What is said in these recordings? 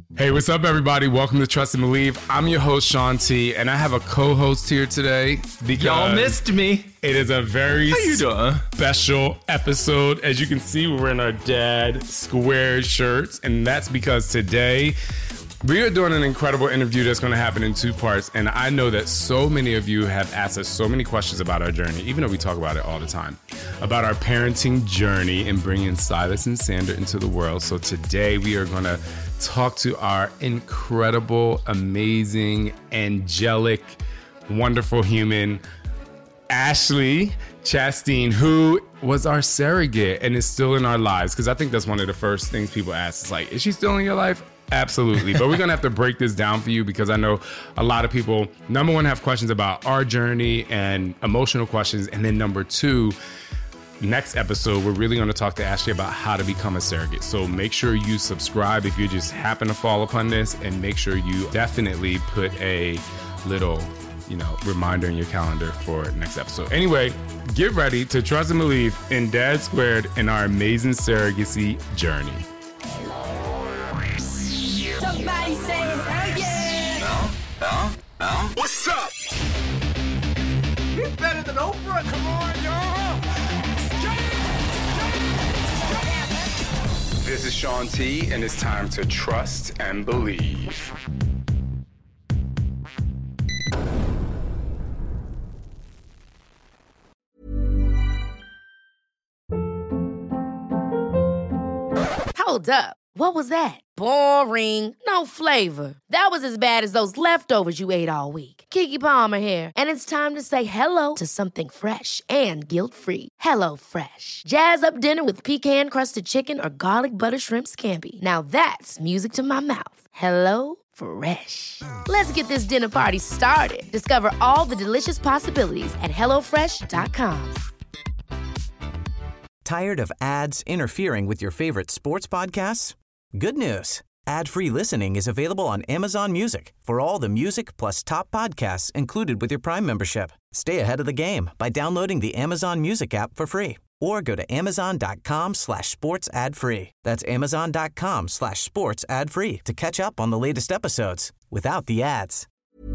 Hey, what's up, everybody? Welcome to Trust and Believe. I'm your host, Sean T, and I have a co-host here today because y'all missed me. It is a very special episode. As you can see, we're in our dad square shirts, and that's because today we are doing an incredible interview that's going to happen in two parts. And I know that so many of you have asked us so many questions about our journey, even though we talk about it all the time, about our parenting journey and bringing Silas and Sandra into the world. So today we are going to talk to our incredible, amazing, angelic, wonderful human, Ashley Chastain, who was our surrogate and is still in our lives. Because I think that's one of the first things people ask. Is like, is she still in your life? Absolutely. But we're going to have to break this down for you because I know a lot of people, number one, have questions about our journey and emotional questions. And then number two, next episode, we're really going to talk to Ashley about how to become a surrogate. So make sure you subscribe if you just happen to fall upon this, and make sure you definitely put a little, reminder in your calendar for next episode. Anyway, get ready to trust and believe in Dad Squared and our amazing surrogacy journey. Somebody say hell yeah! What's up? He's better than Oprah. Come on, y'all. This is Sean T, and it's time to trust and believe. Hold up. What was that? Boring. No flavor. That was as bad as those leftovers you ate all week. Keke Palmer here, and it's time to say hello to something fresh and guilt-free. Hello Fresh. Jazz up dinner with pecan-crusted chicken or garlic butter shrimp scampi. Now that's music to my mouth. Hello Fresh. Let's get this dinner party started. Discover all the delicious possibilities at hellofresh.com. Tired of ads interfering with your favorite sports podcasts? Good news. Ad-free listening is available on Amazon Music for all the music plus top podcasts included with your Prime membership. Stay ahead of the game by downloading the Amazon Music app for free or go to amazon.com/sports ad free. That's amazon.com/sports ad free to catch up on the latest episodes without the ads.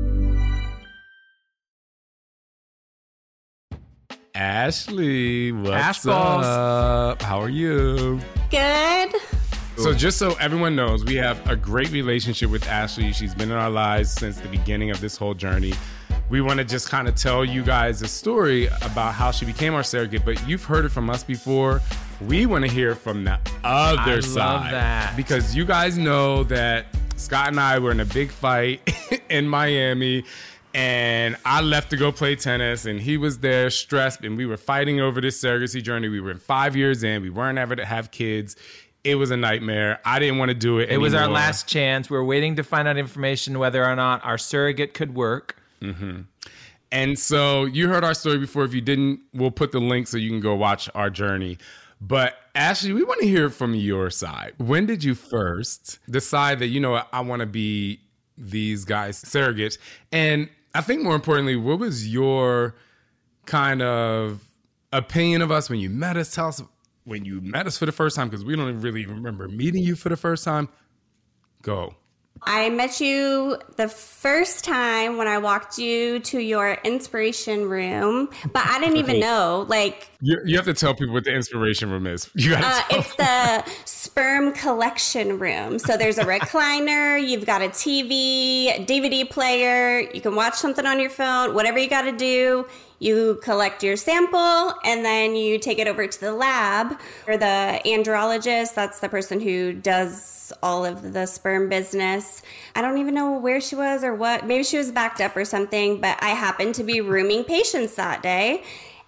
Ashley, what's Balls. up? How are you? Good. So just so everyone knows, we have a great relationship with Ashley. She's been in our lives since the beginning of this whole journey. We want to just kind of tell you guys a story about how she became our surrogate, but you've heard it from us before. We want to hear it from the other side. I love that. Because you guys know that Scott and I were in a big fight in Miami, and I left to go play tennis, and he was there stressed, and we were fighting over this surrogacy journey. We were 5 years in. We weren't ever to have kids. It was a nightmare. I didn't want to do it anymore. It was our last chance. We were waiting to find out information whether or not our surrogate could work. Mm-hmm. And so you heard our story before. If you didn't, we'll put the link so you can go watch our journey. But Ashley, we want to hear from your side. When did you first decide that, I want to be these guys' surrogates? And I think more importantly, what was your kind of opinion of us when you met us? Tell us when you met us for the first time, because we don't really remember meeting you for the first time. Go. I met you the first time when I walked you to your inspiration room, but I didn't even know. You have to tell people what the inspiration room is. You got to it's the sperm collection room. So there's a recliner, you've got a TV, a DVD player, you can watch something on your phone, whatever you got to do. You collect your sample and then you take it over to the lab or the andrologist. That's the person who does all of the sperm business. I don't even know where she was or what. Maybe she was backed up or something, but I happened to be rooming patients that day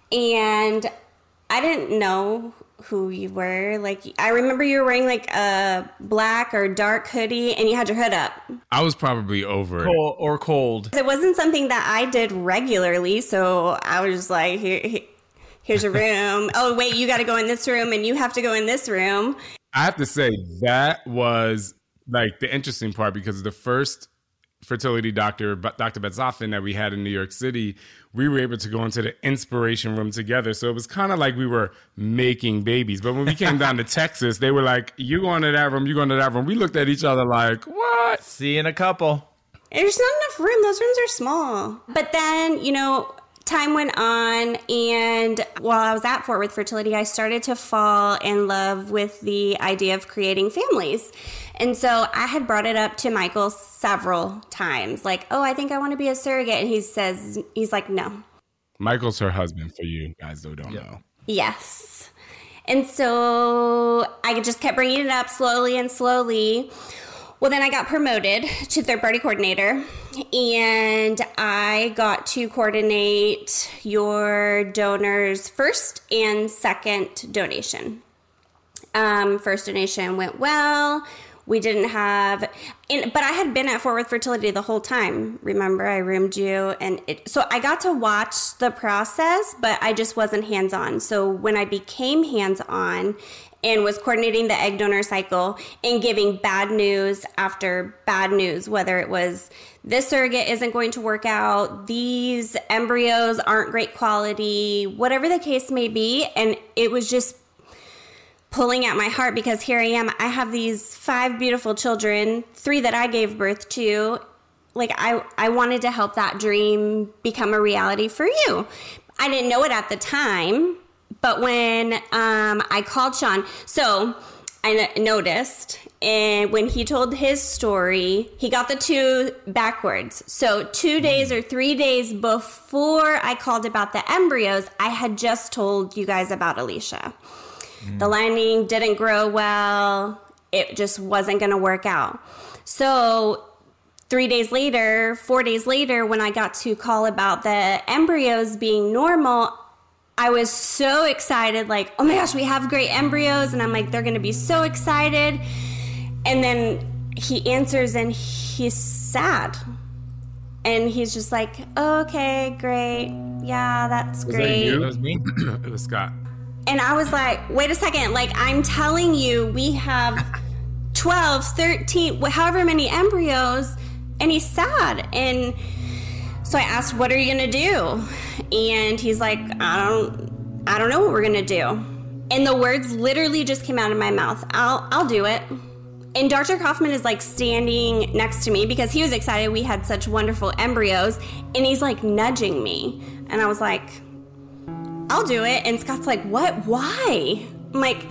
and I didn't know who you were. I remember you were wearing a black or dark hoodie and you had your hood up. I was probably over it. Cold. It wasn't something that I did regularly, so I was just like, here's your room. Oh, wait, you got to go in this room and you have to go in this room. I have to say that was the interesting part, because the first fertility doctor, Dr. Betzoffin, that we had in New York City, we were able to go into the inspiration room together. So it was kind of like we were making babies. But when we came down to Texas, they were like, you going to that room, you going to that room. We looked at each other like, what? See you in a couple. There's not enough room. Those rooms are small. But then, time went on, and while I was at Fort Worth Fertility, I started to fall in love with the idea of creating families. And so I had brought it up to Michael several times, like, oh, I think I want to be a surrogate. And he's like, no. Michael's her husband, for you guys who don't know. Yes. And so I just kept bringing it up slowly and slowly. Well, then I got promoted to third-party coordinator, and I got to coordinate your donor's first and second donation. First donation went well. We didn't have, but I had been at Fort Worth Fertility the whole time. Remember, I roomed you, so I got to watch the process, but I just wasn't hands-on. So when I became hands-on and was coordinating the egg donor cycle and giving bad news after bad news, whether it was this surrogate isn't going to work out, these embryos aren't great quality, whatever the case may be. And it was just pulling at my heart, because here I am. I have these 5 beautiful children, 3 that I gave birth to. Like, I wanted to help that dream become a reality for you. I didn't know it at the time. But when I called Sean, so I noticed, and when he told his story, he got the 2 backwards. So 2 days or 3 days before I called about the embryos, I had just told you guys about Alicia. The lining didn't grow well. It just wasn't going to work out. So 4 days later, when I got to call about the embryos being normal, I was so excited, like, oh my gosh, we have great embryos. And I'm like, they're going to be so excited. And then he answers and he's sad. And he's just like, oh, okay, great. Yeah, that's great. That you? That was me. It was Scott. And I was like, wait a second. Like, I'm telling you, we have 12, 13, however many embryos. And he's sad. And so I asked, what are you going to do? And he's like, I don't know what we're going to do. And the words literally just came out of my mouth. I'll do it. And Dr. Kaufman is like standing next to me because he was excited we had such wonderful embryos. And he's like nudging me. And I was like, I'll do it. And Scott's like, what? Why? I'm like,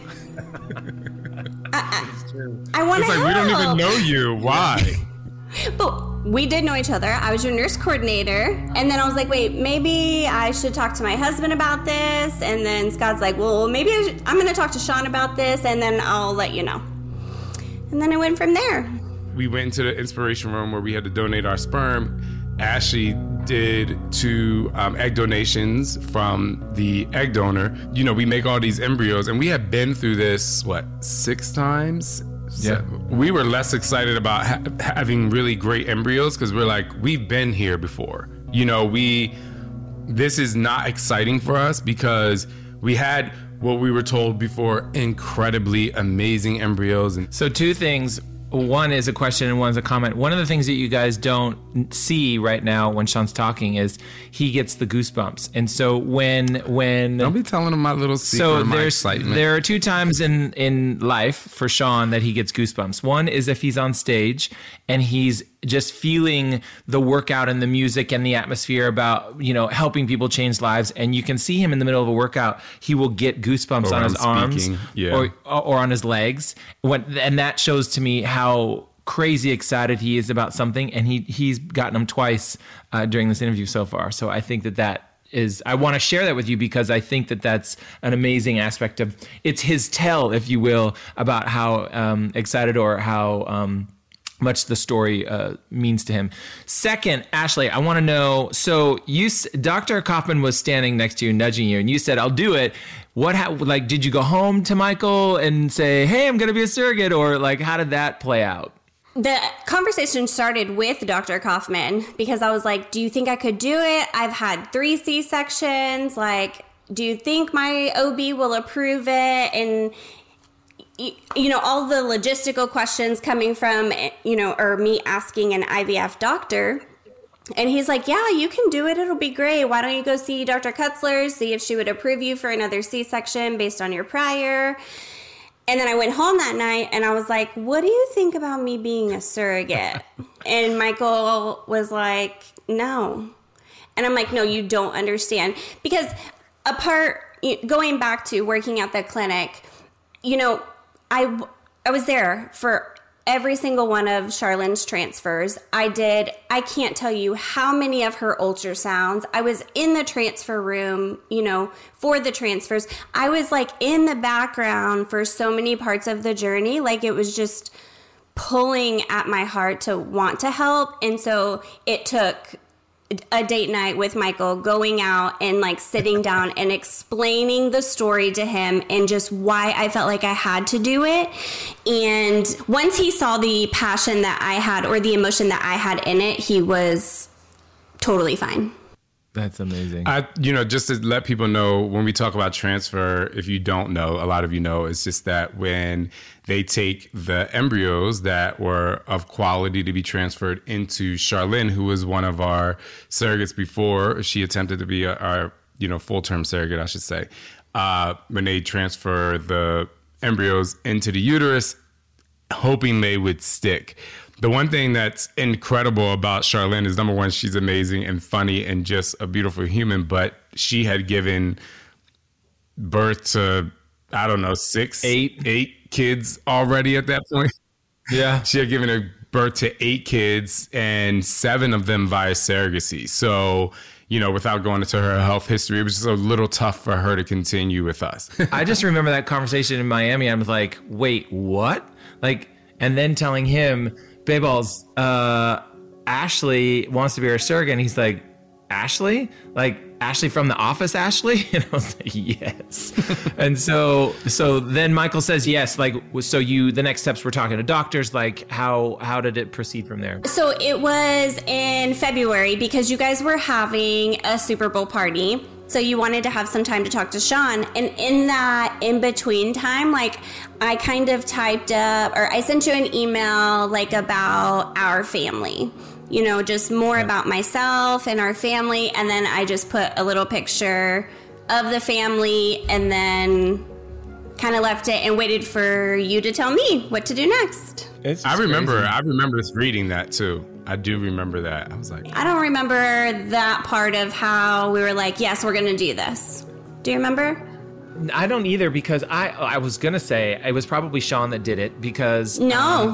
I want to help. It's like, we don't even know you. Why? But we did know each other. I was your nurse coordinator. And then I was like, wait, maybe I should talk to my husband about this. And then Scott's like, well, maybe I'm going to talk to Sean about this, and then I'll let you know. And then it went from there. We went into the inspiration room where we had to donate our sperm. Ashley did 2 egg donations from the egg donor. You know, we make all these embryos, and we had been through this, 6 times? Yeah. So we were less excited about having really great embryos because we're like, we've been here before. You know, this is not exciting for us because we had what we were told before, incredibly amazing embryos. And So 2 things. One is a question and one's a comment. One of the things that you guys don't see right now when Sean's talking is he gets the goosebumps. And so when don't be telling him my little secret, my excitement. There are 2 times in life for Sean that he gets goosebumps. One is if he's on stage and he's just feeling the workout and the music and the atmosphere about, helping people change lives. And you can see him in the middle of a workout. He will get goosebumps on his arms or on his legs. And that shows to me how crazy excited he is about something. And he's gotten them twice during this interview so far. So I think that is, I want to share that with you because I think that that's an amazing aspect of, it's his tell, if you will, about how excited or how much the story means to him. Second, Ashley, I want to know, so Dr. Kaufman was standing next to you, nudging you, and you said, I'll do it. Did you go home to Michael and say, hey, I'm going to be a surrogate? Or how did that play out? The conversation started with Dr. Kaufman because I was like, do you think I could do it? I've had 3 C-sections. Do you think my OB will approve it? And all the logistical questions coming from, or me asking an IVF doctor. And he's like, yeah, you can do it. It'll be great. Why don't you go see Dr. Kutzler, see if she would approve you for another C-section based on your prior. And then I went home that night and I was like, what do you think about me being a surrogate? And Michael was like, no. And I'm like, no, you don't understand. Because going back to working at the clinic, I was there for every single one of Charlene's transfers. I can't tell you how many of her ultrasounds. I was in the transfer room, for the transfers. I was like in the background for so many parts of the journey. Like it was just pulling at my heart to want to help. And so it took a date night with Michael, going out and like sitting down and explaining the story to him and just why I felt like I had to do it. And once he saw the passion that I had, or the emotion that I had in it, he was totally fine. That's amazing. Just to let people know, when we talk about transfer, if you don't know, a lot of you know, it's just that when they take the embryos that were of quality to be transferred into Charlene, who was one of our surrogates before she attempted to be our full-term surrogate, I should say, when they transfer the embryos into the uterus, hoping they would stick. The one thing that's incredible about Charlene is, number one, she's amazing and funny and just a beautiful human, but she had given birth to, I don't know, eight kids already at that point. Yeah. She had given birth to 8 kids, and 7 of them via surrogacy. So, without going into her health history, it was just a little tough for her to continue with us. I just remember that conversation in Miami. I was like, wait, what? And then telling him, Bayballs, Ashley wants to be our surrogate. And he's like, Ashley? Like Ashley from The Office, Ashley? And I was like, yes. And so then Michael says yes. The next steps, we're talking to doctors. Like, how did it proceed from there? So it was in February, because you guys were having a Super Bowl party. So you wanted to have some time to talk to Sean. And in that in-between time, I kind of typed up, or I sent you an email, about our family, just more about myself and our family. And then I just put a little picture of the family and then kind of left it and waited for you to tell me what to do next. I remember reading that too. I do remember that. I was like, I don't remember that part of how we were like, yes, we're going to do this. Do you remember? I don't either, because I was going to say it was probably Sean that did it, because... No,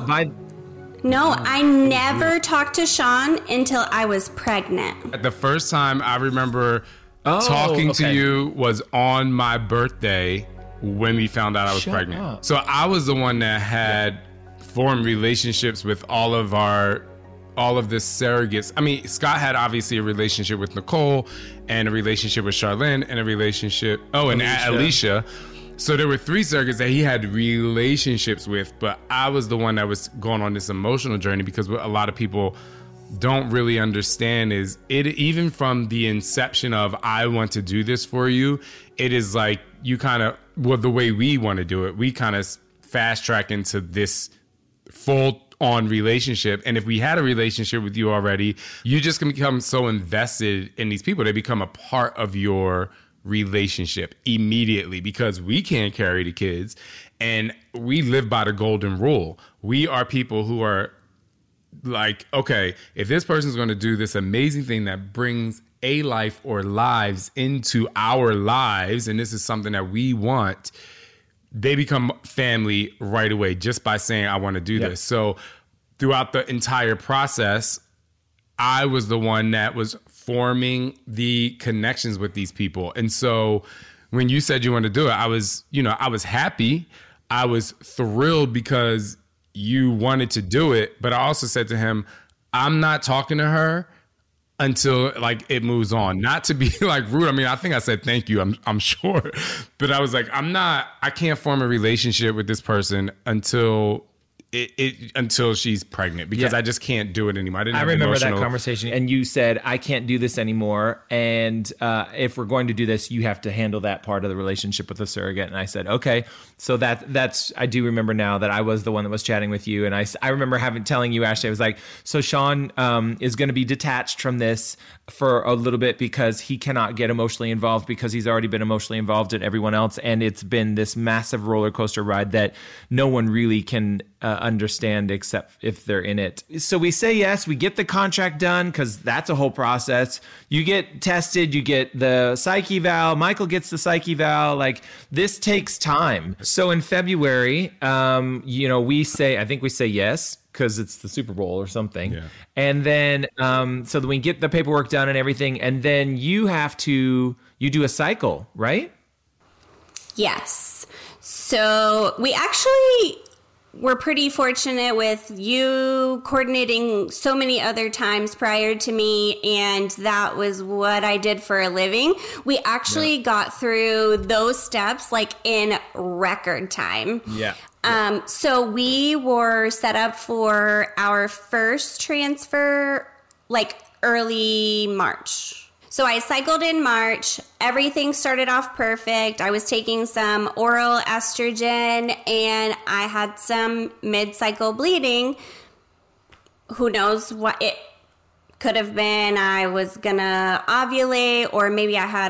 I never talked to Sean until I was pregnant. The first time I remember talking to you was on my birthday when we found out I was pregnant. Up. So I was the one that had formed relationships with all of the surrogates. I mean, Scott had obviously a relationship with Nicole and a relationship with Charlene and a relationship, and Alicia. So there were 3 surrogates that he had relationships with, but I was the one that was going on this emotional journey, because what a lot of people don't really understand is it, even from the inception of, I want to do this for you, it is like you kind of, the way we want to do it, we kind of fast track into this full on relationship. And if we had a relationship with you already, you just can become so invested in these people. They become a part of your relationship immediately, because we can't carry the kids and we live by the golden rule. We are people who are like, okay, if this person's going to do this amazing thing that brings a life or lives into our lives, and this is something that we want, they become family right away just by saying, I want to do this. So throughout the entire process, I was the one that was forming the connections with these people. And so when you said you wanted to do it, I was happy. I was thrilled because you wanted to do it. But I also said to him, I'm not talking to her until it moves on. Not to be rude. I mean, I think I said thank you, I'm sure. But I was like, I can't form a relationship with this person until it until she's pregnant because I just can't do it anymore. I remember that conversation, and you said, I can't do this anymore. And if we're going to do this, you have to handle that part of the relationship with the surrogate. And I said, okay. So that's I do remember now that I was the one that was chatting with you. And I remember telling you, Ashley, I was like, so Sean is going to be detached from this for a little bit because he cannot get emotionally involved because he's already been emotionally involved in everyone else. And it's been this massive roller coaster ride that no one really can understand except if they're in it. So we say yes, we get the contract done because that's a whole process. You get tested, you get the psych eval, Michael gets the psych eval. Like, this takes time. So in February, we say yes because it's the Super Bowl or something. Yeah. And then so that we get the paperwork done and everything, and then you do a cycle, right? Yes. So we actually were pretty fortunate with you coordinating so many other times prior to me, and that was what I did for a living. We actually got through those steps like in record time. Yeah. So we were set up for our first transfer like early March. So I cycled in March. Everything started off perfect. I was taking some oral estrogen and I had some mid-cycle bleeding. Who knows what it could have been. I was gonna ovulate, or maybe I had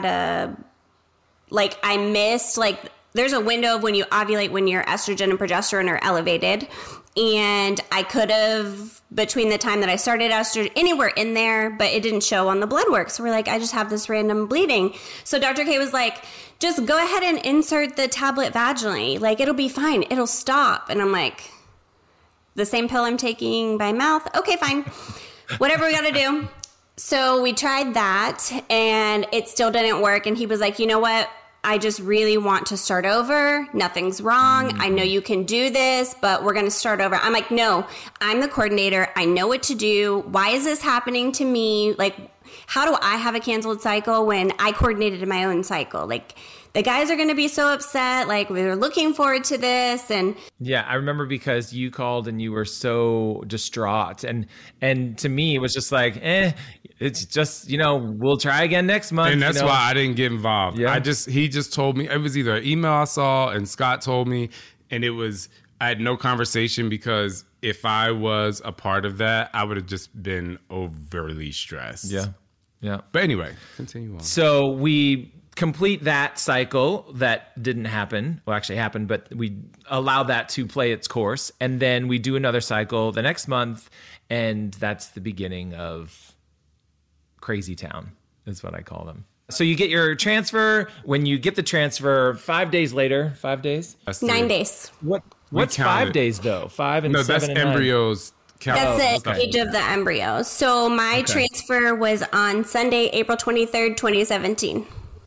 I missed, there's a window of when you ovulate when your estrogen and progesterone are elevated. And I could have, between the time that I started estrogen, anywhere in there, but it didn't show on the blood work. So we're like, I just have this random bleeding. So Dr. K was like, just go ahead and insert the tablet vaginally. Like, it'll be fine. It'll stop. And I'm like, the same pill I'm taking by mouth? Okay, fine. Whatever we got to do. So we tried that and it still didn't work. And he was like, you know what? I just really want to start over. Nothing's wrong. I know you can do this, but we're going to start over. I'm like, no, I'm the coordinator. I know what to do. Why is this happening to me? Like, how do I have a canceled cycle when I coordinated my own cycle? Like, the guys are going to be so upset. Like, we were looking forward to this. And yeah, I remember because you called and you were so distraught. And to me, it was just like, it's just, we'll try again next month. And that's why I didn't get involved. Yeah. He just told me, it was either an email I saw and Scott told me, and I had no conversation because if I was a part of that, I would have just been overly stressed. Yeah. Yeah. But anyway, continue on. So we complete that cycle. That didn't happen. Well, actually happened, but we allow that to play its course. And then we do another cycle the next month. And that's the beginning of Crazy Town, is what I call them. So you get your transfer. When you get the transfer, 5 days later, 5 days? 9 days. What's 5 days, though? 5 and 7 that's and embryos. That's the age of the embryo. So my transfer was on Sunday, April 23rd, 2017.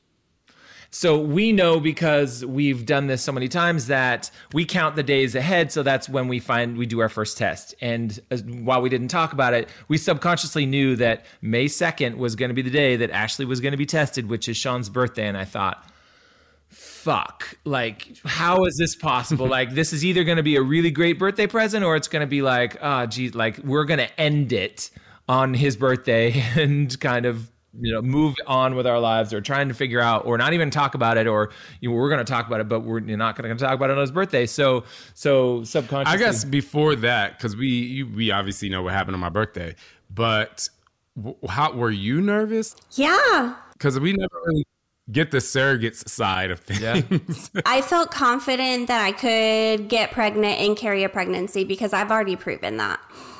So we know, because we've done this so many times, that we count the days ahead. So that's when we do our first test. And while we didn't talk about it, we subconsciously knew that May 2nd was going to be the day that Ashley was going to be tested, which is Sean's birthday. And I thought, fuck, like, how is this possible? Like, this is either going to be a really great birthday present, or it's going to be like, oh, geez, like, we're going to end it on his birthday and kind of, move on with our lives, or trying to figure out, or not even talk about it, or we're going to talk about it, but we're not going to talk about it on his birthday. So subconsciously, I guess before that, because we obviously know what happened on my birthday, but how were you nervous? Yeah, because we never really get the surrogates side of things. Yeah. I felt confident that I could get pregnant and carry a pregnancy because I've already proven that,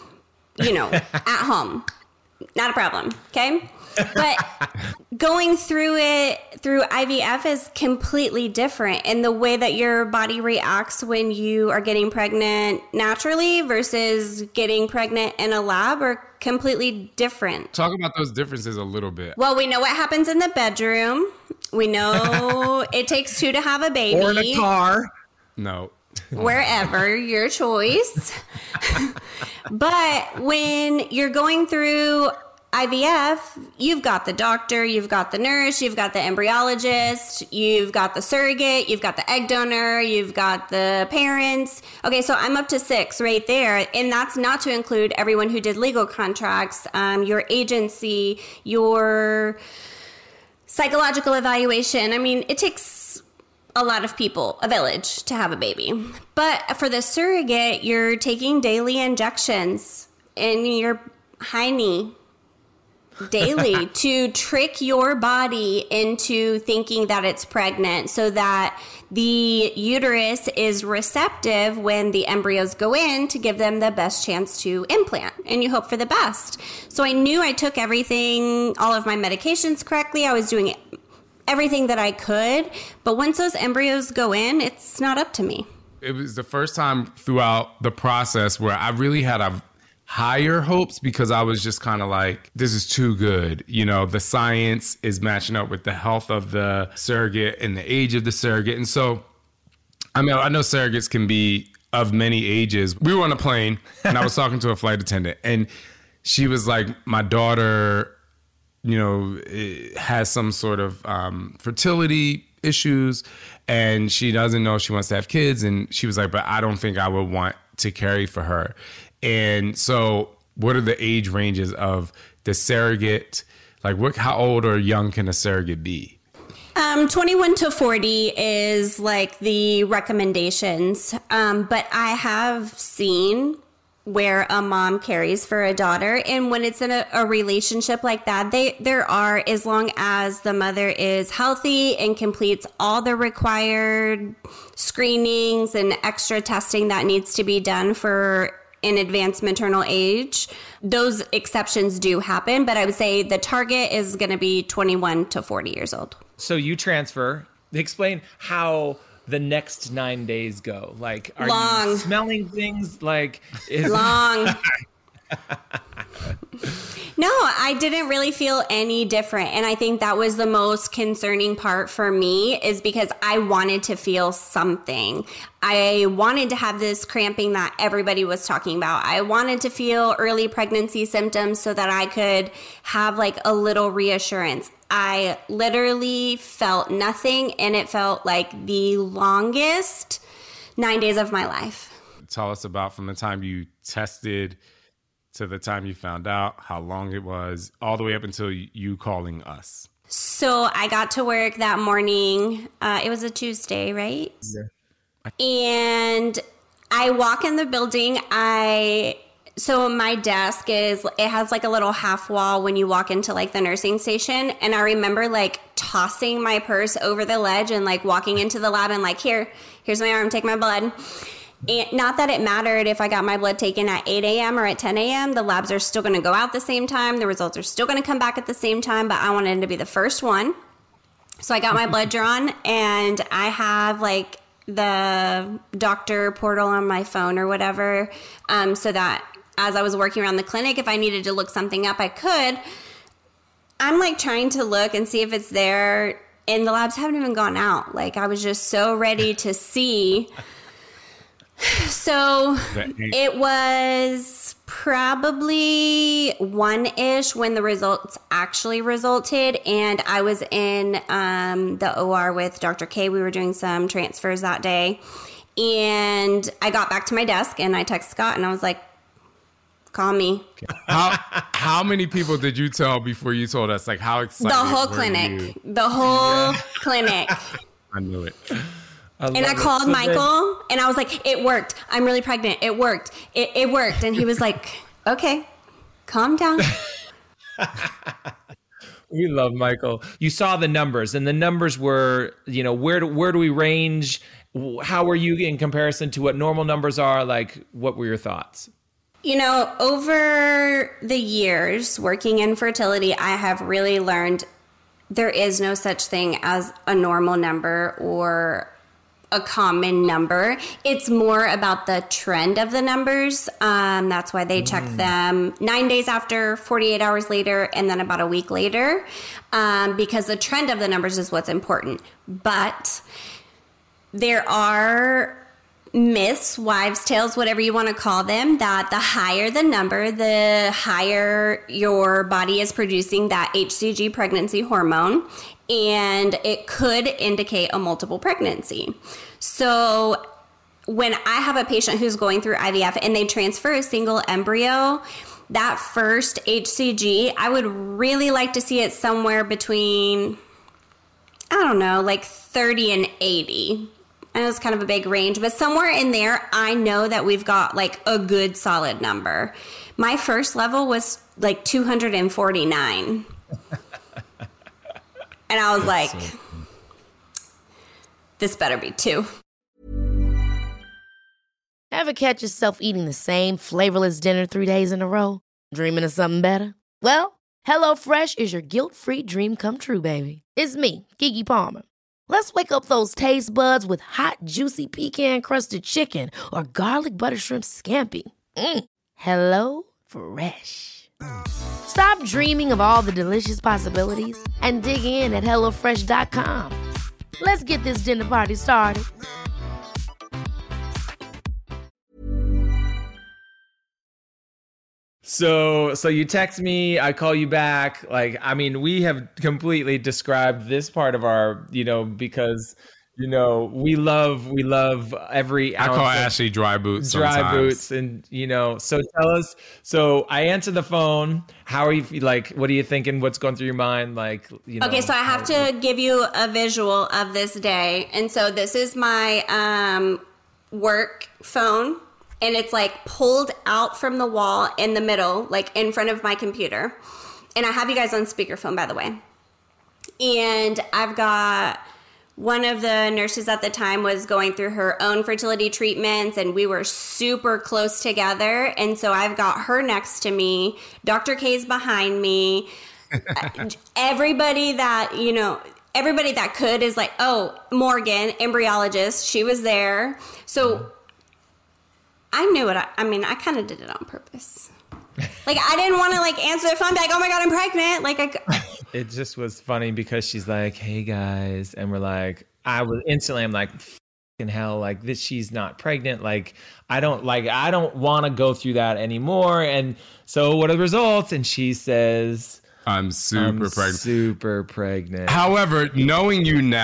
at home, not a problem. Okay. But going through IVF is completely different, and the way that your body reacts when you are getting pregnant naturally versus getting pregnant in a lab are completely different. Talk about those differences a little bit. Well, we know what happens in the bedroom. We know it takes two to have a baby. Or in a car. No. Wherever, your choice. But when you're going through IVF, you've got the doctor, you've got the nurse, you've got the embryologist, you've got the surrogate, you've got the egg donor, you've got the parents. Okay, so I'm up to 6 right there. And that's not to include everyone who did legal contracts, your agency, your psychological evaluation. I mean, it takes a lot of people, a village, to have a baby. But for the surrogate, you're taking daily injections in your hiney daily to trick your body into thinking that it's pregnant so that the uterus is receptive when the embryos go in to give them the best chance to implant, and you hope for the best. So I knew I took everything, all of my medications correctly. I was doing everything that I could, but once those embryos go in, it's not up to me. It was the first time throughout the process where I really had a higher hopes, because I was just kind of like, this is too good. You know, the science is matching up with the health of the surrogate and the age of the surrogate. And so, I mean, I know surrogates can be of many ages. We were on a plane and I was talking to a flight attendant, and she was like, my daughter, you know, has some sort of fertility issues, and she doesn't know if she wants to have kids. And she was like, but I don't think I would want to carry for her. And so what are the age ranges of the surrogate? Like, how old or young can a surrogate be? 21 to 40 is like the recommendations. But I have seen where a mom carries for a daughter. And when it's in a relationship like that, there are, as long as the mother is healthy and completes all the required screenings and extra testing that needs to be done for in advanced maternal age, those exceptions do happen. But I would say the target is going to be 21 to 40 years old. So you transfer. Explain how the next 9 days go. Like, are long. You smelling things? Like, long. No, I didn't really feel any different. And I think that was the most concerning part for me, is because I wanted to feel something. I wanted to have this cramping that everybody was talking about. I wanted to feel early pregnancy symptoms so that I could have like a little reassurance. I literally felt nothing, and it felt like the longest 9 days of my life. Tell us about from the time you tested to the time you found out, how long it was, all the way up until you calling us. So I got to work that morning. It was a Tuesday, right? Yeah. And I walk in the building. So my desk it has like a little half wall when you walk into like the nursing station. And I remember like tossing my purse over the ledge and like walking into the lab and like, here's my arm, take my blood. And not that it mattered if I got my blood taken at 8 a.m. or at 10 a.m. The labs are still going to go out the same time. The results are still going to come back at the same time, but I wanted to be the first one. So I got my blood drawn, and I have like the doctor portal on my phone or whatever, so that as I was working around the clinic, if I needed to look something up, I could. I'm like trying to look and see if it's there, and the labs haven't even gone out. Like, I was just so ready to see. So it was probably 1-ish when the results actually resulted. And I was in the OR with Dr. K. We were doing some transfers that day. And I got back to my desk and I texted Scott and I was like, call me. How many people did you tell before you told us? Like, how excited The whole were clinic. you? The whole clinic. I knew it. I called Michael and I was like, it worked. I'm really pregnant. It worked. It worked. And he was like, okay, calm down. We love Michael. You saw the numbers, and the numbers were, you know, where do we range? How were you in comparison to what normal numbers are? Like, what were your thoughts? You know, over the years working in fertility, I have really learned there is no such thing as a normal number or a common number. It's more about the trend of the numbers. That's why they check them 9 days after, 48 hours later, and then about a week later, because the trend of the numbers is what's important. But there are myths, wives' tales, whatever you want to call them, that the higher the number, the higher your body is producing that HCG pregnancy hormone, and it could indicate a multiple pregnancy. So when I have a patient who's going through IVF and they transfer a single embryo, that first HCG, I would really like to see it somewhere between, I don't know, like 30 and 80. I know it's kind of a big range, but somewhere in there, I know that we've got like a good solid number. My first level was like 249. And I was like, this better be 2. Ever catch yourself eating the same flavorless dinner 3 days in a row? Dreaming of something better? Well, HelloFresh is your guilt-free dream come true, baby. It's me, Keke Palmer. Let's wake up those taste buds with hot, juicy pecan-crusted chicken or garlic butter shrimp scampi. Hello Fresh. Stop dreaming of all the delicious possibilities and dig in at HelloFresh.com. Let's get this dinner party started. So you text me, I call you back. Like, I mean, we have completely described this part of our, because, we love every I ounce call of Ashley dry boots dry sometimes. boots. And, so tell us, so I answer the phone. How are you, like, what are you thinking? What's going through your mind? Like, Okay, so I have to give you a visual of this day. And so this is my work phone. And it's like pulled out from the wall in the middle, like in front of my computer. And I have you guys on speakerphone, by the way. And I've got one of the nurses at the time was going through her own fertility treatments, and we were super close together. And so I've got her next to me. Dr. K's behind me. Everybody that could is like, oh, Morgan, embryologist, she was there. So I knew it. I kind of did it on purpose. Like, I didn't want to, answer the phone, be like, oh, my God, I'm pregnant. It just was funny because she's like, hey, guys. And we're like, I'm like, fucking hell, like, this, she's not pregnant. Like, I don't want to go through that anymore. And so what are the results? And she says, I'm super pregnant. However, knowing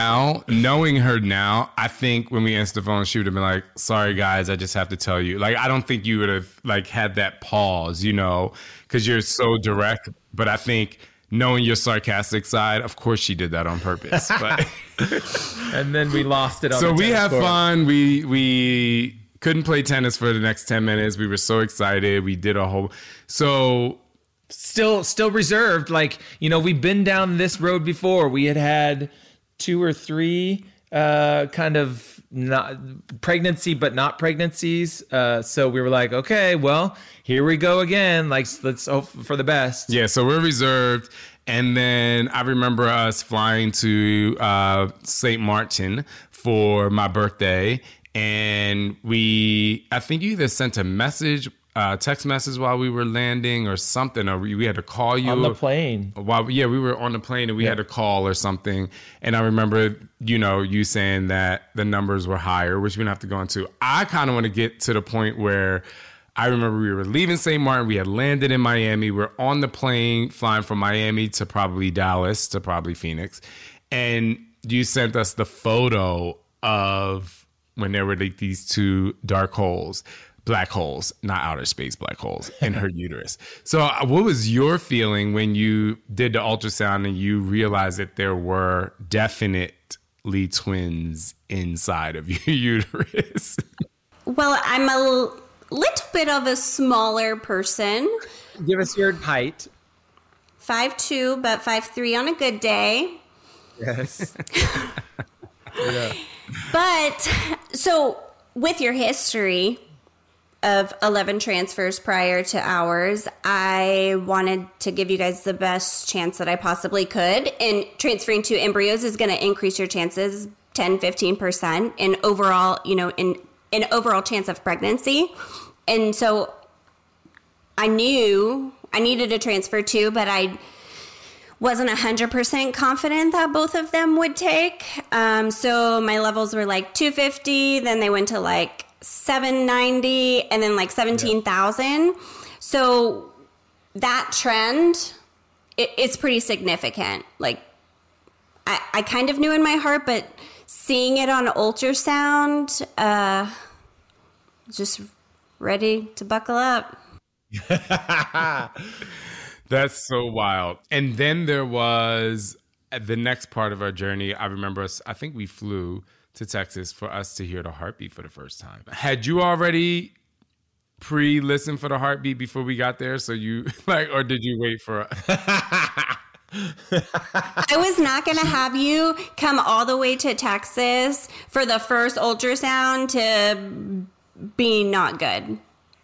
her now, I think when we answered the phone, she would have been like, sorry, guys, I just have to tell you. Like, I don't think you would have, had that pause, because you're so direct. But I think knowing your sarcastic side, of course she did that on purpose. But and then we lost it on so the we had court. fun. We couldn't play tennis for the next 10 minutes. We were so excited. We did a whole... So... Still reserved. Like, we've been down this road before. We had 2 or 3 kind of not pregnancy, but not pregnancies. So we were like, okay, well, here we go again. Like, let's hope for the best. Yeah, so we're reserved. And then I remember us flying to St. Martin for my birthday. And I think you either sent a message, text message while we were landing or something, or we had to call you on the plane. We were on the plane and we had to call or something. And I remember, you saying that the numbers were higher, which we don't have to go into. I kind of want to get to the point where I remember we were leaving St. Martin. We had landed in Miami. We're on the plane flying from Miami to probably Dallas to probably Phoenix. And you sent us the photo of when there were these 2 dark holes. Black holes, not outer space black holes, in her uterus. So what was your feeling when you did the ultrasound and you realized that there were definitely twins inside of your uterus? Well, I'm a little bit of a smaller person. Give us your height. 5'2", but 5'3" on a good day. Yes. Yeah. But, so with your history of 11 transfers prior to ours, I wanted to give you guys the best chance that I possibly could. And transferring 2 embryos is going to increase your chances 10-15% in overall, in overall chance of pregnancy. And so I knew I needed to transfer 2, but I wasn't 100% confident that both of them would take. So my levels were like 250, then they went to like $790 and then like $17,000. So that trend, it's pretty significant. Like I kind of knew in my heart, but seeing it on ultrasound, just ready to buckle up. That's so wild. And then there was the next part of our journey. I remember I think we flew to Texas for us to hear the heartbeat for the first time. Had you already pre-listened for the heartbeat before we got there? So you or did you wait for I was not going to have you come all the way to Texas for the first ultrasound to be not good.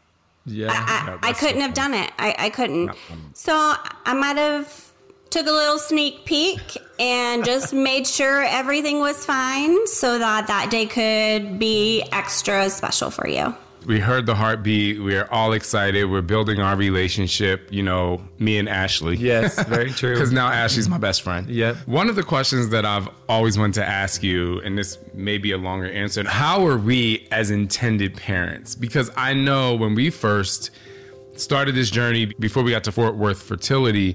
Yeah. I couldn't have done it. I couldn't. So I might have took a little sneak peek and just made sure everything was fine so that day could be extra special for you. We heard the heartbeat. We're all excited. We're building our relationship, me and Ashley. Yes, very true. Because now Ashley's my best friend. Yep. One of the questions that I've always wanted to ask you, and this may be a longer answer, how are we as intended parents? Because I know when we first started this journey, before we got to Fort Worth Fertility,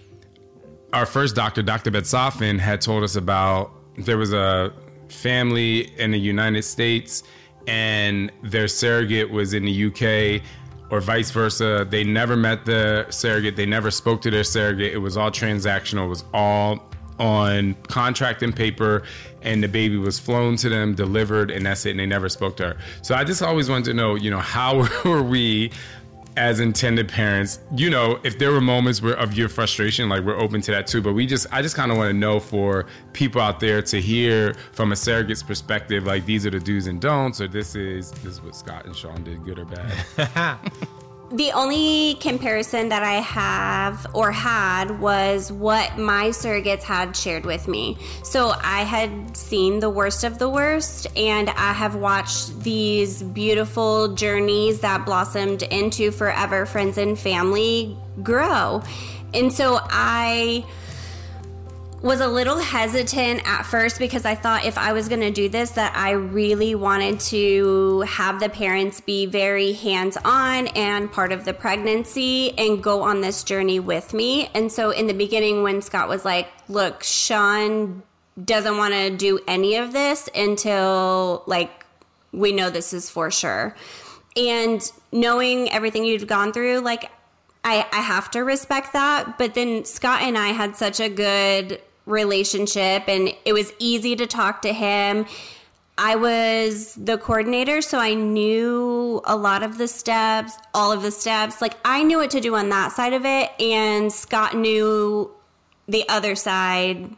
our first doctor, Dr. Betsafin, had told us about there was a family in the United States and their surrogate was in the UK or vice versa. They never met the surrogate. They never spoke to their surrogate. It was all transactional. It was all on contract and paper, and the baby was flown to them, delivered, and that's it. And they never spoke to her. So I just always wanted to know, how were we as intended parents? If there were moments of your frustration, like we're open to that too. But I just kind of want to know for people out there to hear from a surrogate's perspective, like these are the do's and don'ts, or this is what Scott and Sean did, good or bad. The only comparison that I have or had was what my surrogates had shared with me. So I had seen the worst of the worst, and I have watched these beautiful journeys that blossomed into forever friends and family grow. And so I was a little hesitant at first because I thought if I was going to do this, that I really wanted to have the parents be very hands-on and part of the pregnancy and go on this journey with me. And so in the beginning, when Scott was like, look, Sean doesn't want to do any of this until we know this is for sure. And knowing everything you've gone through, I have to respect that. But then Scott and I had such a good relationship, and it was easy to talk to him. I was the coordinator, so I knew a lot of the steps, all of the steps. I knew what to do on that side of it, and Scott knew the other side.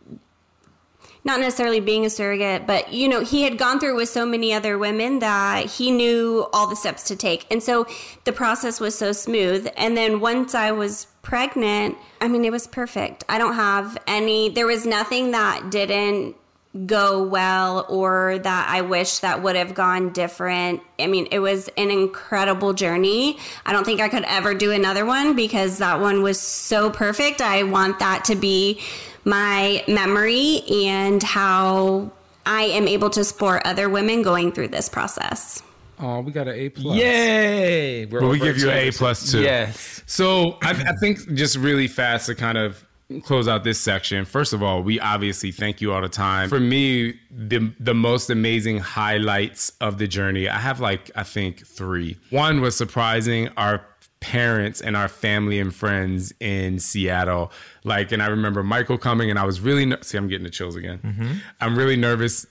Not necessarily being a surrogate, but, he had gone through with so many other women that he knew all the steps to take. And so the process was so smooth. And then once I was pregnant, it was perfect. There was nothing that didn't go well or that I wish that would have gone different. It was an incredible journey. I don't think I could ever do another one because that one was so perfect. I want that to be my memory and how I am able to support other women going through this process. Oh, we got an A+. Yay! We give you an A+ too. Yes. So I think just really fast to kind of close out this section. First of all, we obviously thank you all the time. For me, the most amazing highlights of the journey, I have I think 3. One was surprising our parents and our family and friends in Seattle. And I remember Michael coming, and I was really, I'm getting the chills again. Mm-hmm. I was really nervous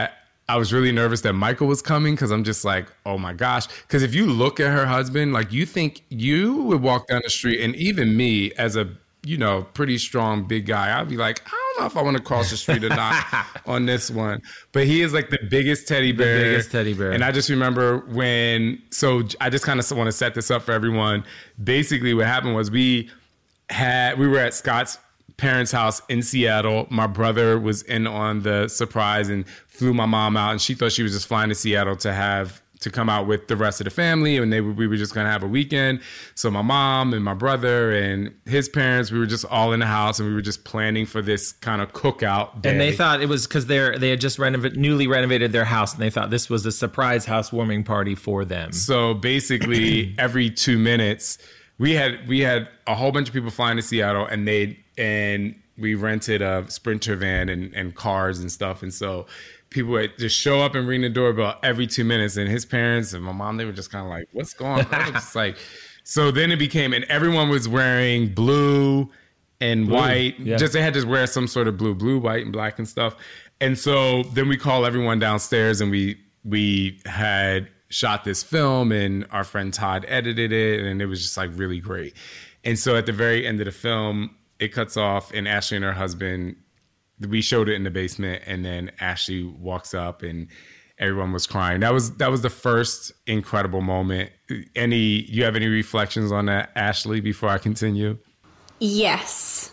that Michael was coming because I'm just like, oh my gosh. Because if you look at her husband, you think you would walk down the street, and even me as a, pretty strong big guy, I'd be like, I don't know if I want to cross the street or not on this one. But he is the biggest teddy bear. The biggest teddy bear. And I just remember so I just kind of want to set this up for everyone. Basically what happened was we were at Scott's parents' house in Seattle. My brother was in on the surprise and flew my mom out, and she thought she was just flying to Seattle to to come out with the rest of the family, and we were just gonna have a weekend. So my mom and my brother and his parents, we were just all in the house, and we were just planning for this kind of cookout day. And they thought it was because they had just newly renovated their house, and they thought this was a surprise housewarming party for them. So basically, every 2 minutes, we had a whole bunch of people flying to Seattle, and we rented a Sprinter van and cars and stuff, and so people would just show up and ring the doorbell every 2 minutes. And his parents and my mom, they were just kind of like, what's going on? It's like, so then it became, and everyone was wearing blue and white. Yeah. They had to wear some sort of blue, white, and black and stuff. And so then we call everyone downstairs, and we had shot this film, and our friend Todd edited it, and it was just like really great. And so at the very end of the film, it cuts off, and Ashley and her husband, we showed it in the basement, and then Ashley walks up, and everyone was crying. That was the first incredible moment. You have any reflections on that, Ashley, before I continue? Yes.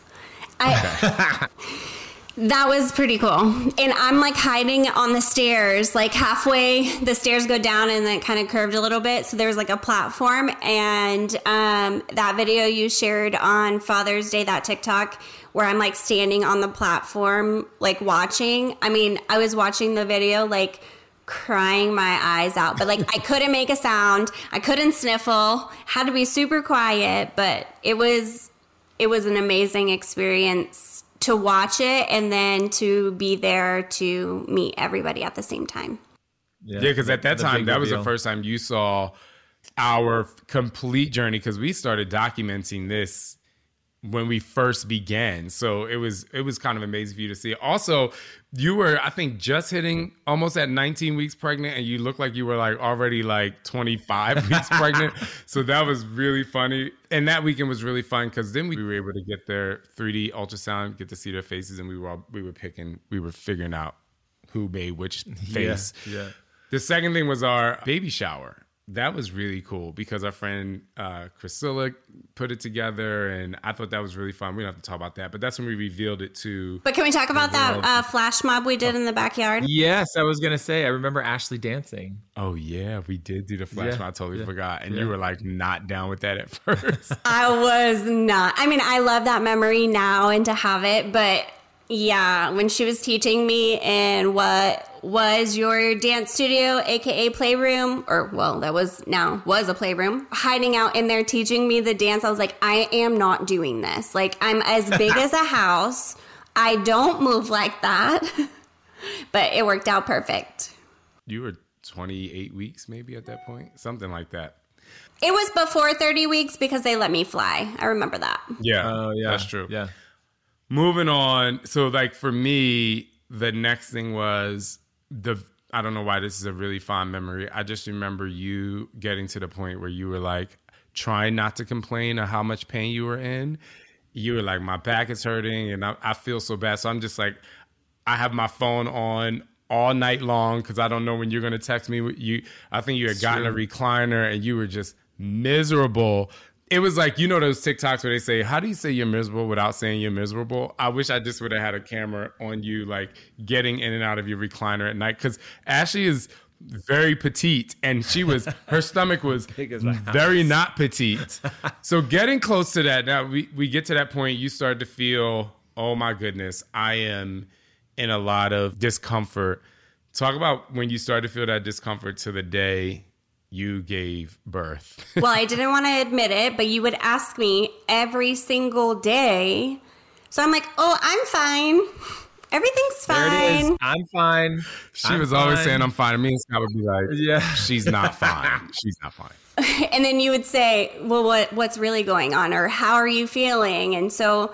That was pretty cool. And I'm like hiding on the stairs, like halfway the stairs go down and then it kind of curved a little bit. So there was like a platform, and that video you shared on Father's Day, that TikTok, where I'm like standing on the platform, like watching. I mean, I was watching the video, like crying my eyes out, but like I couldn't make a sound. I couldn't sniffle, had to be super quiet, but it was an amazing experience to watch it and then to be there to meet everybody at the same time. Yeah, because at that time, that was the first time you saw our complete journey, because we started documenting this when we first began. So it was kind of amazing for you to see. Also, you were, I think, just hitting almost at 19 weeks pregnant, and you looked like you were like already like 25 weeks pregnant. So that was really funny. And that weekend was really fun, because then we were able to get their 3D ultrasound, get to see their faces, and we were figuring out who made which face. Yeah. The second thing was our baby shower. That was really cool, because our friend Priscilla put it together, and I thought that was really fun. We don't have to talk about that, but that's when we revealed it to... But can we talk about that flash mob we did in the backyard? Yes, I was going to say, I remember Ashley dancing. Oh, yeah, we did do the flash mob. I totally forgot. And you were like not down with that at first. I was not. I mean, I love that memory now and to have it, but yeah, when she was teaching me in what was your dance studio, aka playroom, that was a playroom, hiding out in there teaching me the dance, I was like, I am not doing this. Like, I'm as big as a house. I don't move like that. But it worked out perfect. You were 28 weeks maybe at that point, something like that. It was before 30 weeks because they let me fly. I remember that. Yeah. Oh, yeah. That's true. Yeah. Moving on. So like for me, the next thing was I don't know why this is a really fond memory. I just remember you getting to the point where you were like trying not to complain of how much pain you were in. You were like, my back is hurting and I feel so bad. So I'm just like, I have my phone on all night long because I don't know when you're going to text me. I think you had gotten a recliner and you were just miserable. It was like, you know those TikToks where they say, how do you say you're miserable without saying you're miserable? I wish I just would have had a camera on you, like getting in and out of your recliner at night. Because Ashley is very petite and her stomach was very not petite. So getting close to that, now we get to that point, you start to feel, oh my goodness, I am in a lot of discomfort. Talk about when you started to feel that discomfort to the day you gave birth. Well, I didn't want to admit it, but you would ask me every single day. So I'm like, oh, I'm fine. Everything's fine. There it is. I'm fine. She was always saying I'm fine. Me and Scott would be like, yeah, she's not fine. She's not fine. And then you would say, well, what's really going on? Or how are you feeling? And so,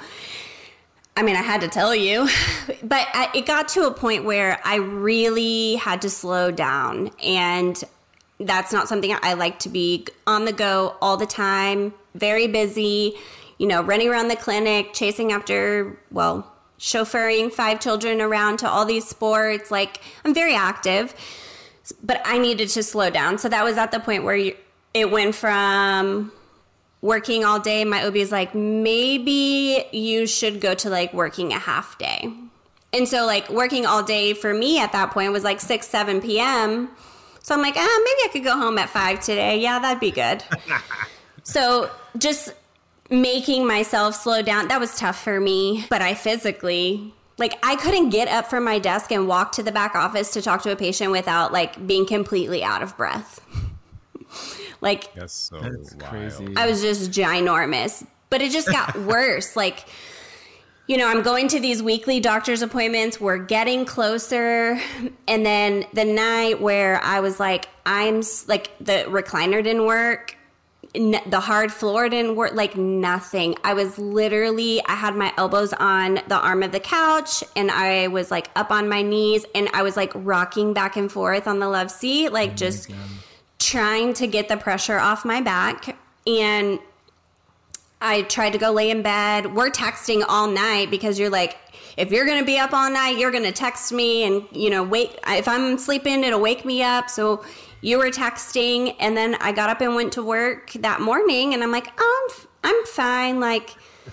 I mean, I had to tell you, but it got to a point where I really had to slow down. And that's not something I like to be on the go all the time, very busy, running around the clinic, chasing after, chauffeuring 5 children around to all these sports. Like, I'm very active, but I needed to slow down. So that was at the point where it went from working all day. My OB is like, maybe you should go to like working a half day. And so like working all day for me at that point was like 6, 7 p.m., So I'm like, maybe I could go home at 5 today. Yeah, that'd be good. So just making myself slow down, that was tough for me. But I physically, like, I couldn't get up from my desk and walk to the back office to talk to a patient without, like, being completely out of breath. Like, that's crazy. I was just ginormous. But it just got worse. Like, you know, I'm going to these weekly doctor's appointments. We're getting closer. And then the night where I was like, the recliner didn't work. The hard floor didn't work, like nothing. I had my elbows on the arm of the couch and I was like up on my knees and I was like rocking back and forth on the love seat, like just trying to get the pressure off my back. And I tried to go lay in bed. We're texting all night because you're like, if you're going to be up all night, you're going to text me and, you know, if I'm sleeping, it'll wake me up. So you were texting, and then I got up and went to work that morning, and I'm like, I'm fine. Like,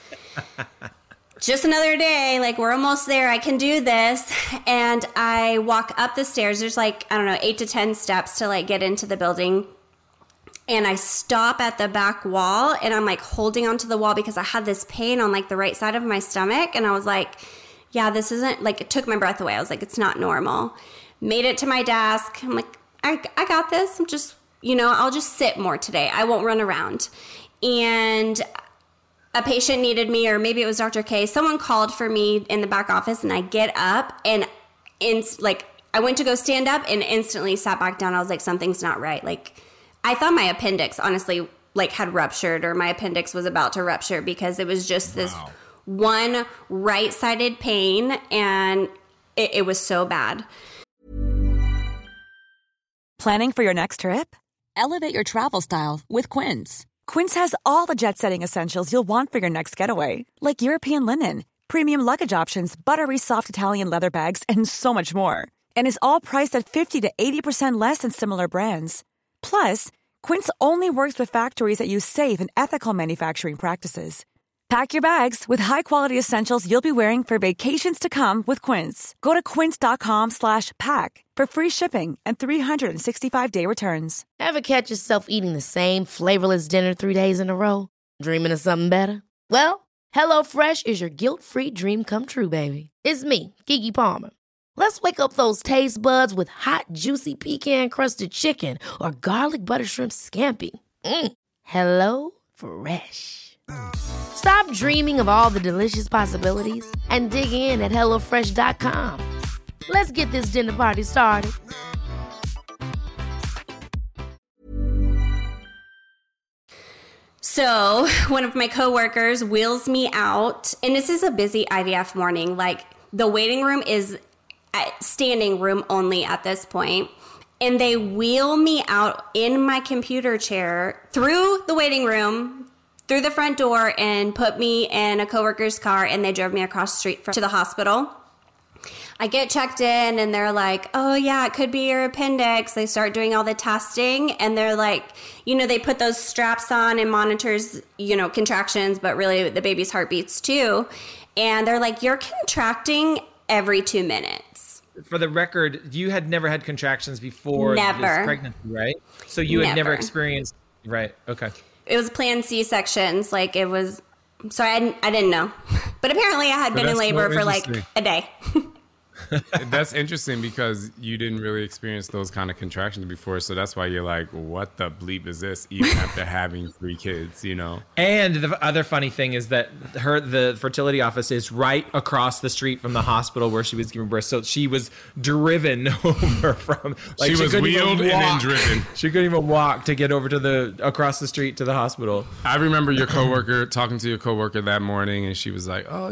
just another day. Like, we're almost there. I can do this. And I walk up the stairs. There's like, I don't know, 8 to 10 steps to like get into the building. And I stop at the back wall, and I'm like holding onto the wall because I had this pain on like the right side of my stomach. And I was like, yeah, this isn't, like, it took my breath away. I was like, it's not normal. Made it to my desk. I'm like, I got this. I'm just, you know, I'll just sit more today. I won't run around. And a patient needed me, or maybe it was Dr. K. Someone called for me in the back office, and I get up and I went to go stand up and instantly sat back down. I was like, something's not right. Like, I thought my appendix honestly like had ruptured, or my appendix was about to rupture, because it was just this one right-sided pain, and it was so bad. Planning for your next trip? Elevate your travel style with Quince. Quince has all the jet-setting essentials you'll want for your next getaway, like European linen, premium luggage options, buttery soft Italian leather bags, and so much more. And is all priced at 50 to 80% less than similar brands. Plus, Quince only works with factories that use safe and ethical manufacturing practices. Pack your bags with high-quality essentials you'll be wearing for vacations to come with Quince. Go to quince.com/pack for free shipping and 365-day returns. Ever catch yourself eating the same flavorless dinner 3 days in a row? Dreaming of something better? Well, HelloFresh is your guilt-free dream come true, baby. It's me, Keke Palmer. Let's wake up those taste buds with hot, juicy pecan-crusted chicken or garlic butter shrimp scampi. Hello Fresh. Stop dreaming of all the delicious possibilities and dig in at HelloFresh.com. Let's get this dinner party started. So one of my coworkers wheels me out, and this is a busy IVF morning. Like, the waiting room is standing room only at this point. And they wheel me out in my computer chair through the waiting room, through the front door, and put me in a coworker's car, and they drove me across the street to the hospital. I get checked in, and they're like, oh yeah, it could be your appendix. They start doing all the testing, and they're like, you know, they put those straps on and monitors, you know, contractions, but really the baby's heartbeats too. And they're like, you're contracting every 2 minutes. For the record, you had never had contractions before this pregnancy, right? So you had never experienced, right? Okay. It was planned C-sections. Like, it was, so I didn't know. But apparently I had been in labor for like a day. That's interesting because you didn't really experience those kind of contractions before. So that's why you're like, what the bleep is this? Even after having 3 kids, you know? And the other funny thing is that the fertility office is right across the street from the hospital where she was giving birth. So she was driven over from, like, she was wheeled and then driven. She couldn't even walk to get over to across the street to the hospital. I remember your coworker talking to your coworker that morning, and she was like, oh,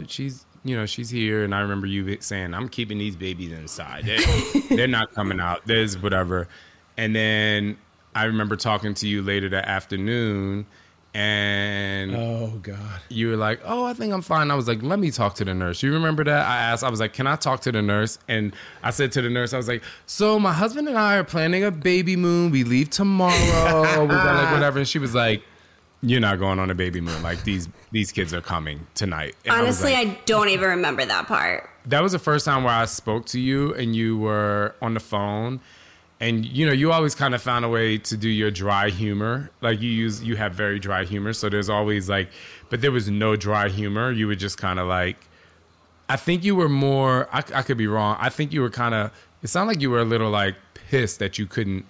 she's here. And I remember you saying, I'm keeping these babies inside. They're not coming out. There's whatever. And then I remember talking to you later that afternoon, and oh God, you were like, oh, I think I'm fine. I was like, let me talk to the nurse. You remember that? I was like, can I talk to the nurse? And I said to the nurse, I was like, so my husband and I are planning a baby moon. We leave tomorrow. We're gonna, like, whatever. And she was like, you're not going on a baby moon. Like, these kids are coming tonight. And honestly, I don't even remember that part. That was the first time where I spoke to you, and you were on the phone, And, you know, you always kind of found a way to do your dry humor. Like you have very dry humor. So there's always like, but there was no dry humor. You would just kind of like, I think you were more, I could be wrong. I think you were kind of, it sounded like you were a little like pissed that you couldn't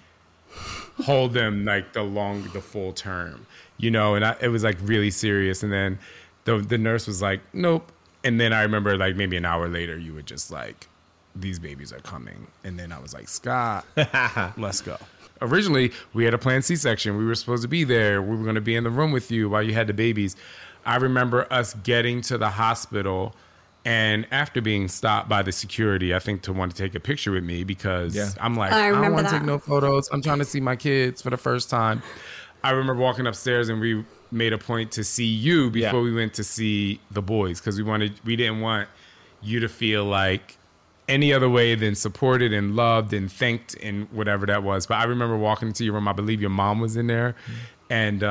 hold them like the full term, you know, and it was like really serious. And then the nurse was like, nope. And then I remember like maybe an hour later, you were just like, these babies are coming. And then I was like, Scott, let's go. Originally, we had a planned C-section. We were supposed to be there. We were going to be in the room with you while you had the babies. I remember us getting to the hospital, and after being stopped by the security, I think to want to take a picture with me because I'm like, I don't want to take no photos. I'm trying to see my kids for the first time. I remember walking upstairs and we made a point to see you before we went to see the boys because we didn't want you to feel like any other way than supported and loved and thanked and whatever that was. But I remember walking into your room. I believe your mom was in there, and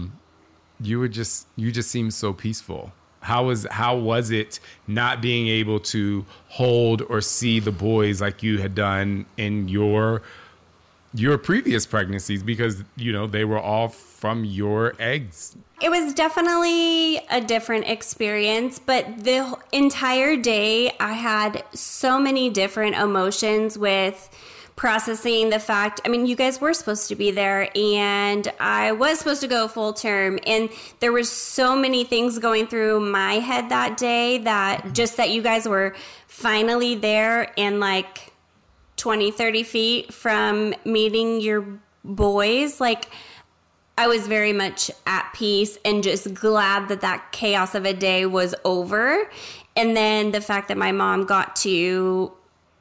you just seemed so peaceful. How was it not being able to hold or see the boys like you had done in your previous pregnancies because, you know, they were all from your eggs? It was definitely a different experience, but the entire day I had so many different emotions with processing the fact, I mean, you guys were supposed to be there and I was supposed to go full term, and there were so many things going through my head that day that you guys were finally there and like 20, 30 feet from meeting your boys. Like, I was very much at peace and just glad that chaos of a day was over. And then the fact that my mom got to,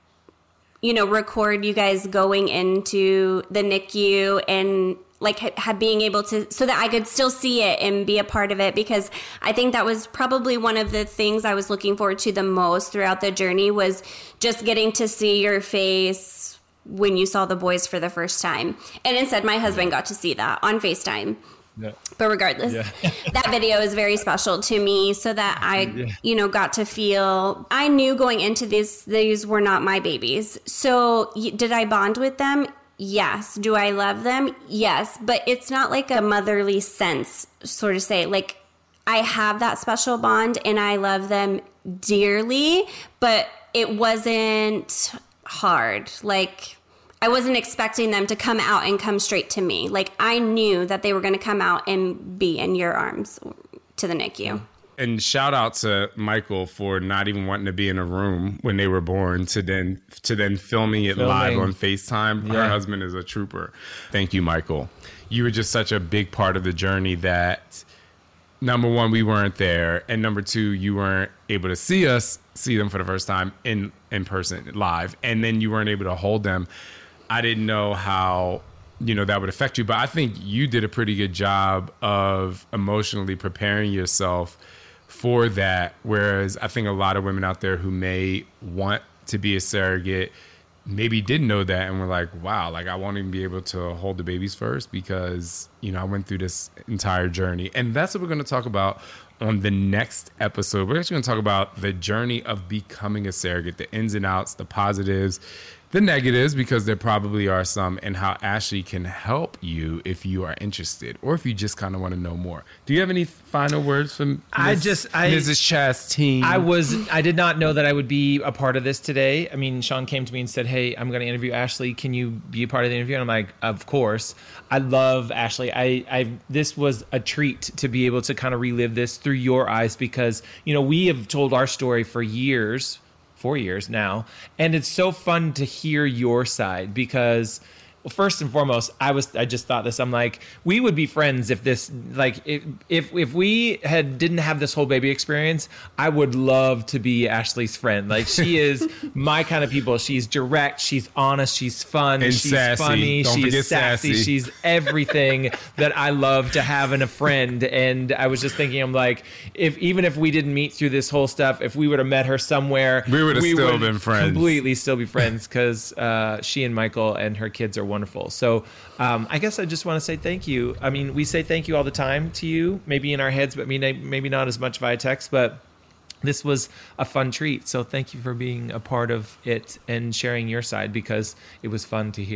you know, record you guys going into the NICU and like being able to, so that I could still see it and be a part of it, because I think that was probably one of the things I was looking forward to the most throughout the journey, was just getting to see your face when you saw the boys for the first time. And instead, my husband got to see that on FaceTime. Yeah. But regardless, that video is very special to me, so that I, you know, got to feel, I knew going into these were not my babies. So did I bond with them? Yes. Do I love them? Yes. But it's not like a motherly sense, sort of say, like, I have that special bond and I love them dearly, but it wasn't hard. Like, I wasn't expecting them to come out and come straight to me. Like, I knew that they were going to come out and be in your arms to the NICU. And shout out to Michael for not even wanting to be in a room when they were born, to then filming it live on FaceTime. Her husband is a trooper. Thank you, Michael. You were just such a big part of the journey that, number one, we weren't there, and number two, you weren't able to see them for the first time in person, live, and then you weren't able to hold them. I didn't know how, you know, that would affect you, but I think you did a pretty good job of emotionally preparing yourself for that, whereas I think a lot of women out there who may want to be a surrogate maybe didn't know that and were like, wow, like, I won't even be able to hold the babies first because, you know, I went through this entire journey. And that's what we're going to talk about on the next episode. We're actually going to talk about the journey of becoming a surrogate, the ins and outs, the positives, the negatives, because there probably are some, and how Ashley can help you if you are interested or if you just kind of want to know more. Do you have any final words from Mrs. Chasteen? I did not know that I would be a part of this today. I mean, Sean came to me and said, hey, I'm going to interview Ashley. Can you be a part of the interview? And I'm like, of course. I love Ashley. This was a treat to be able to kind of relive this through your eyes, because, you know, we have told our story for years, 4 years now. And it's so fun to hear your side because, well, first and foremost, I just thought this. I'm like, we would be friends if this, like, if we didn't have this whole baby experience. I would love to be Ashley's friend. Like, she is my kind of people. She's direct, she's honest, she's fun, and she's sassy. funny, Don't she's forget sassy, she's everything that I love to have in a friend. And I was just thinking, I'm like, even if we didn't meet through this whole stuff, if we would have met her somewhere, we would have still been friends. Completely still be friends, because she and Michael and her kids are wonderful. So I guess I just want to say thank you. I mean, we say thank you all the time to you, maybe in our heads, but maybe not as much via text, but this was a fun treat. So thank you for being a part of it and sharing your side, because it was fun to hear.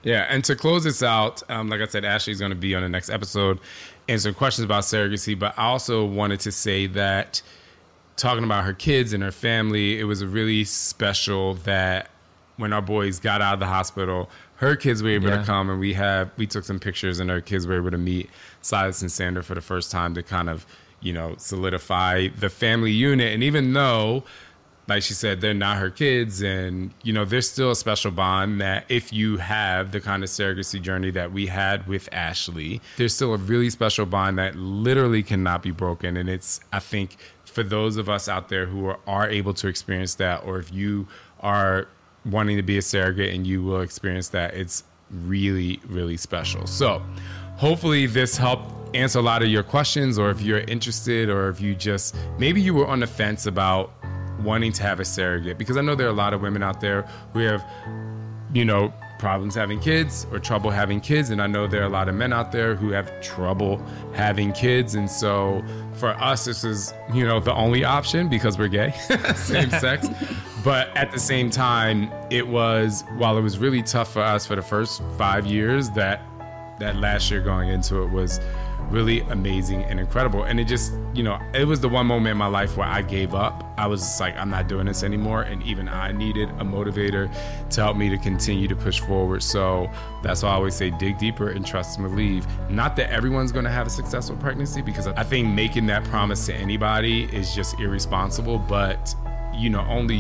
Yeah, and to close this out, like I said, Ashley's going to be on the next episode answering questions about surrogacy, but I also wanted to say that talking about her kids and her family, it was really special that when our boys got out of the hospital, her kids were able to come, and we took some pictures, and her kids were able to meet Silas and Sandra for the first time to kind of, solidify the family unit. And even though, like she said, they're not her kids, and, there's still a special bond that if you have the kind of surrogacy journey that we had with Ashley, there's still a really special bond that literally cannot be broken. And it's, I think, for those of us out there who are able to experience that, or if you are wanting to be a surrogate and you will experience that, it's really, really special. So hopefully this helped answer a lot of your questions, or if you're interested, or if you just, maybe you were on the fence about wanting to have a surrogate, because I know there are a lot of women out there who have, problems having kids or trouble having kids. And I know there are a lot of men out there who have trouble having kids. And so for us, this is, the only option because we're gay, same sex. But at the same time, while it was really tough for us for the first 5 years, that last year going into it was really amazing and incredible. And it just, it was the one moment in my life where I gave up. I was just like, I'm not doing this anymore. And even I needed a motivator to help me to continue to push forward. So that's why I always say, dig deeper and trust and believe. Not that everyone's going to have a successful pregnancy, because I think making that promise to anybody is just irresponsible. But, only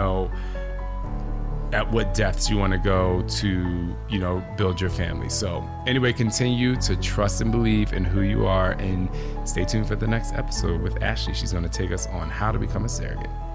at what depths you want to go to, build your family. So anyway, continue to trust and believe in who you are, and stay tuned for the next episode with Ashley. She's going to take us on how to become a surrogate.